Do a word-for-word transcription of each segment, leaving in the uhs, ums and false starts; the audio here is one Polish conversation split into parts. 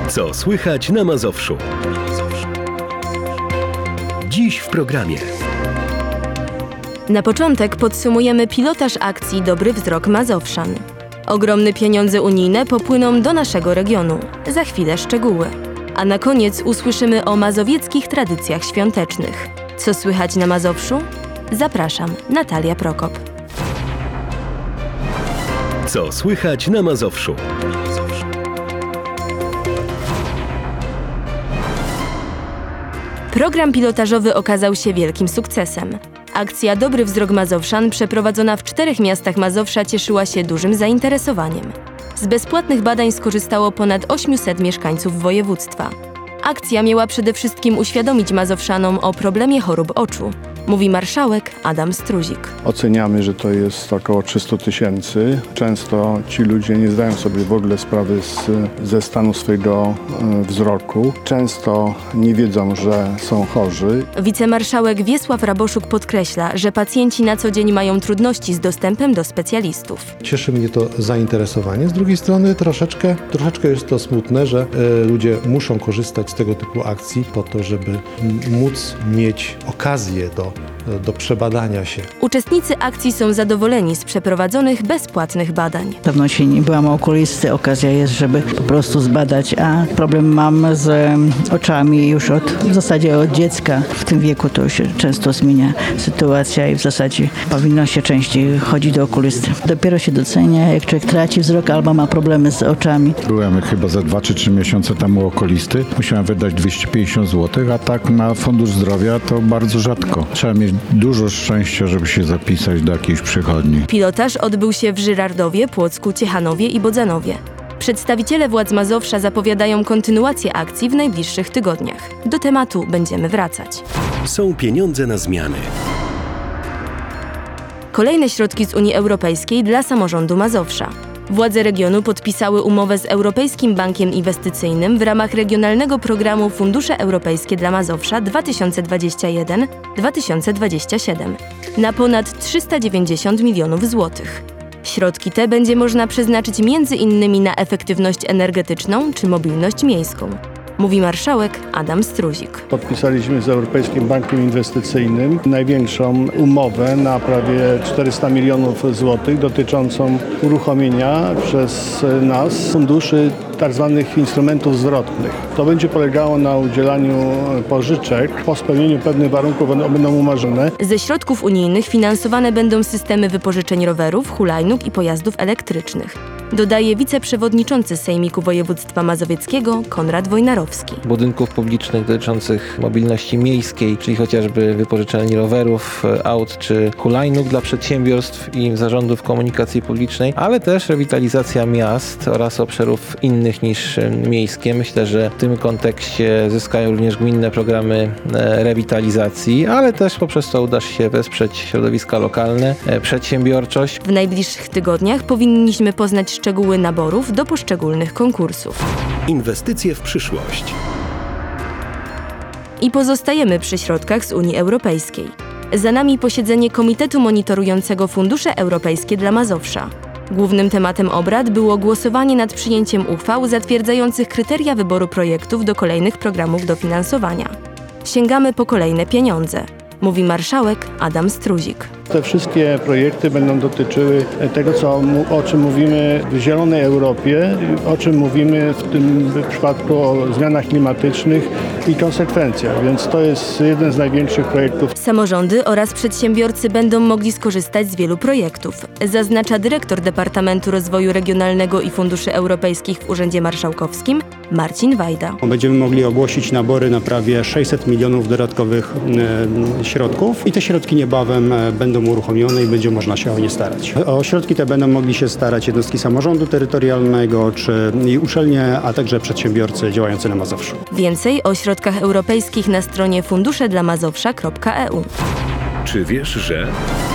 Co słychać na Mazowszu? Dziś w programie. Na początek podsumujemy pilotaż akcji Dobry Wzrok Mazowszan. Ogromne pieniądze unijne popłyną do naszego regionu. Za chwilę szczegóły. A na koniec usłyszymy o mazowieckich tradycjach świątecznych. Co słychać na Mazowszu? Zapraszam, Natalia Prokop. Co słychać na Mazowszu? Program pilotażowy okazał się wielkim sukcesem. Akcja Dobry Wzrok Mazowszan przeprowadzona w czterech miastach Mazowsza cieszyła się dużym zainteresowaniem. Z bezpłatnych badań skorzystało ponad osiemset mieszkańców województwa. Akcja miała przede wszystkim uświadomić Mazowszanom o problemie chorób oczu, mówi marszałek Adam Struzik. Oceniamy, że to jest około trzysta tysięcy. Często ci ludzie nie zdają sobie w ogóle sprawy z, ze stanu swojego e, wzroku. Często nie wiedzą, że są chorzy. Wicemarszałek Wiesław Raboszuk podkreśla, że pacjenci na co dzień mają trudności z dostępem do specjalistów. Cieszy mnie to zainteresowanie. Z drugiej strony troszeczkę, troszeczkę jest to smutne, że e, ludzie muszą korzystać z tego typu akcji po to, żeby m- móc mieć okazję do do przebadania się. Uczestnicy akcji są zadowoleni z przeprowadzonych bezpłatnych badań. Dawno się nie byłam okulisty, okazja jest, żeby po prostu zbadać, a problem mam z oczami już od, w zasadzie od dziecka. W tym wieku to się często zmienia sytuacja i w zasadzie powinno się częściej chodzić do okulisty. Dopiero się docenia, jak człowiek traci wzrok albo ma problemy z oczami. Byłem chyba za dwa czy trzy miesiące temu u okulisty. Musiałem wydać dwieście pięćdziesiąt złotych, a tak na Fundusz Zdrowia to bardzo rzadko. Trzeba mieć dużo szczęścia, żeby się zapisać do jakiejś przychodni. Pilotaż odbył się w Żyrardowie, Płocku, Ciechanowie i Bodzanowie. Przedstawiciele władz Mazowsza zapowiadają kontynuację akcji w najbliższych tygodniach. Do tematu będziemy wracać. Są pieniądze na zmiany. Kolejne środki z Unii Europejskiej dla samorządu Mazowsza. Władze regionu podpisały umowę z Europejskim Bankiem Inwestycyjnym w ramach regionalnego programu Fundusze Europejskie dla Mazowsza dwa tysiące dwudziesty pierwszy do dwa tysiące dwudziestego siódmego na ponad trzysta dziewięćdziesiąt milionów złotych. Środki te będzie można przeznaczyć między innymi na efektywność energetyczną czy mobilność miejską, mówi marszałek Adam Struzik. Podpisaliśmy z Europejskim Bankiem Inwestycyjnym największą umowę na prawie czterysta milionów złotych dotyczącą uruchomienia przez nas funduszy tzw. instrumentów zwrotnych. To będzie polegało na udzielaniu pożyczek. Po spełnieniu pewnych warunków one będą umarzone. Ze środków unijnych finansowane będą systemy wypożyczeń rowerów, hulajnóg i pojazdów elektrycznych, dodaje wiceprzewodniczący Sejmiku Województwa Mazowieckiego Konrad Wojnarowski. Budynków publicznych dotyczących mobilności miejskiej, czyli chociażby wypożyczalni rowerów, aut czy hulajnóg dla przedsiębiorstw i zarządów komunikacji publicznej, ale też rewitalizacja miast oraz obszarów innych niż miejskie. Myślę, że w tym kontekście zyskają również gminne programy rewitalizacji, ale też poprzez to uda się wesprzeć środowiska lokalne, przedsiębiorczość. W najbliższych tygodniach powinniśmy poznać szczegóły naborów do poszczególnych konkursów. Inwestycje w przyszłość. I pozostajemy przy środkach z Unii Europejskiej. Za nami posiedzenie Komitetu Monitorującego Fundusze Europejskie dla Mazowsza. Głównym tematem obrad było głosowanie nad przyjęciem uchwał zatwierdzających kryteria wyboru projektów do kolejnych programów dofinansowania. Sięgamy po kolejne pieniądze, mówi marszałek Adam Struzik. Te wszystkie projekty będą dotyczyły tego, co, o czym mówimy w Zielonej Europie, o czym mówimy w tym przypadku o zmianach klimatycznych i konsekwencjach, więc to jest jeden z największych projektów. Samorządy oraz przedsiębiorcy będą mogli skorzystać z wielu projektów, zaznacza dyrektor Departamentu Rozwoju Regionalnego i Funduszy Europejskich w Urzędzie Marszałkowskim Marcin Wajda. Będziemy mogli ogłosić nabory na prawie sześćset milionów dodatkowych e, środków i te środki niebawem będą uruchomione i będzie można się o nie starać. O środki te będą mogli się starać jednostki samorządu terytorialnego czy uczelnie, a także przedsiębiorcy działający na Mazowszu. Więcej o środkach europejskich na stronie fundusze dla mazowsza kropka e u. Czy wiesz, że...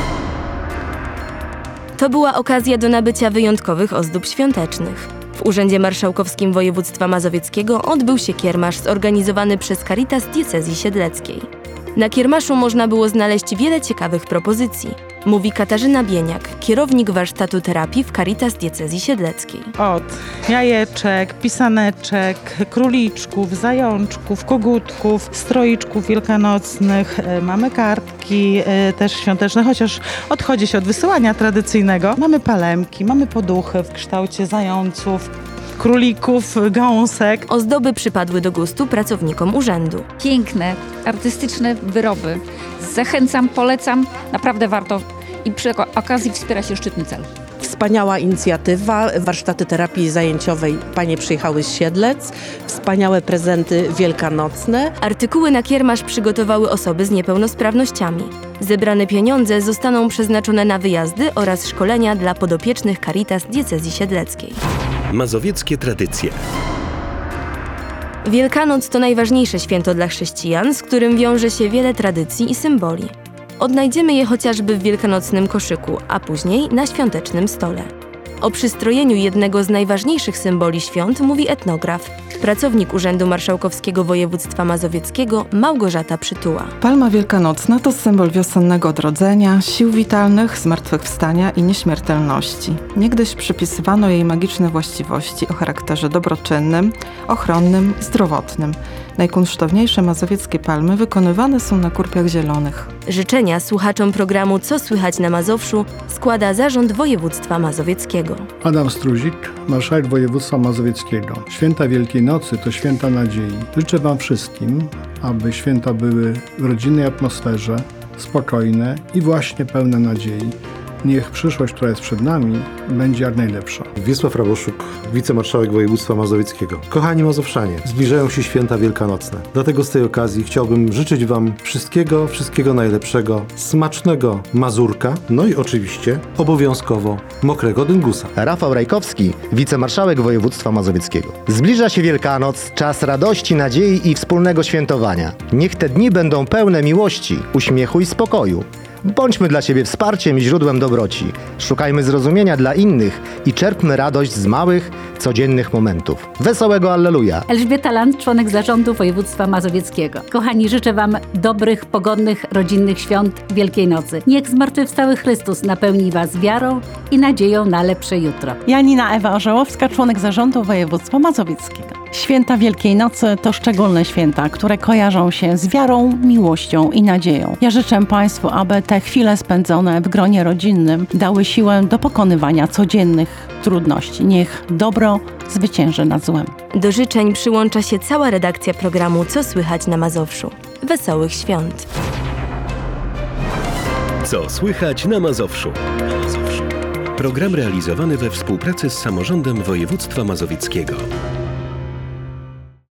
To była okazja do nabycia wyjątkowych ozdób świątecznych. W Urzędzie Marszałkowskim Województwa Mazowieckiego odbył się kiermasz zorganizowany przez Caritas Diecezji Siedleckiej. Na kiermaszu można było znaleźć wiele ciekawych propozycji, Mówi Katarzyna Bieniak, kierownik warsztatu terapii w Caritas Diecezji Siedleckiej. Od jajeczek, pisaneczek, króliczków, zajączków, kogutków, stroiczków wielkanocnych. E, Mamy kartki e, też świąteczne, chociaż odchodzi się od wysyłania tradycyjnego. Mamy palemki, mamy poduchy w kształcie zająców, królików, gąsek. Ozdoby przypadły do gustu pracownikom urzędu. Piękne, artystyczne wyroby. Zachęcam, polecam, naprawdę warto i przy okazji wspiera się szczytny cel. Wspaniała inicjatywa, warsztaty terapii zajęciowej. Panie przyjechały z Siedlec, wspaniałe prezenty wielkanocne. Artykuły na kiermasz przygotowały osoby z niepełnosprawnościami. Zebrane pieniądze zostaną przeznaczone na wyjazdy oraz szkolenia dla podopiecznych Caritas Diecezji Siedleckiej. Mazowieckie tradycje. Wielkanoc to najważniejsze święto dla chrześcijan, z którym wiąże się wiele tradycji i symboli. Odnajdziemy je chociażby w wielkanocnym koszyku, a później na świątecznym stole. O przystrojeniu jednego z najważniejszych symboli świąt mówi etnograf, pracownik Urzędu Marszałkowskiego Województwa Mazowieckiego Małgorzata Przytuła. Palma wielkanocna to symbol wiosennego odrodzenia, sił witalnych, zmartwychwstania i nieśmiertelności. Niegdyś przypisywano jej magiczne właściwości o charakterze dobroczynnym, ochronnym i zdrowotnym. Najkunsztowniejsze mazowieckie palmy wykonywane są na kurpiach zielonych. Życzenia słuchaczom programu Co słychać na Mazowszu składa Zarząd Województwa Mazowieckiego. Adam Struzik, marszałek województwa mazowieckiego. Święta Wielkiej Nocy to święta nadziei. Życzę Wam wszystkim, aby święta były w rodzinnej atmosferze, spokojne i właśnie pełne nadziei. Niech przyszłość, która jest przed nami, będzie jak najlepsza. Wiesław Raboszuk, wicemarszałek województwa mazowieckiego. Kochani mazowszanie, zbliżają się święta wielkanocne. Dlatego z tej okazji chciałbym życzyć Wam wszystkiego, wszystkiego najlepszego, smacznego mazurka, no i oczywiście obowiązkowo mokrego dyngusa. Rafał Rajkowski, wicemarszałek województwa mazowieckiego. Zbliża się Wielkanoc, czas radości, nadziei i wspólnego świętowania. Niech te dni będą pełne miłości, uśmiechu i spokoju. Bądźmy dla siebie wsparciem i źródłem dobroci. Szukajmy zrozumienia dla innych i czerpmy radość z małych, codziennych momentów. Wesołego Alleluja! Elżbieta Land, członek Zarządu Województwa Mazowieckiego. Kochani, życzę Wam dobrych, pogodnych, rodzinnych świąt Wielkiej Nocy. Niech zmartwychwstały Chrystus napełni Was wiarą i nadzieją na lepsze jutro. Janina Ewa Orzełowska, członek Zarządu Województwa Mazowieckiego. Święta Wielkiej Nocy to szczególne święta, które kojarzą się z wiarą, miłością i nadzieją. Ja życzę Państwu, aby te chwile spędzone w gronie rodzinnym dały siłę do pokonywania codziennych trudności. Niech dobro zwycięży nad złem. Do życzeń przyłącza się cała redakcja programu Co słychać na Mazowszu. Wesołych świąt! Co słychać na Mazowszu? Program realizowany we współpracy z Samorządem Województwa Mazowieckiego.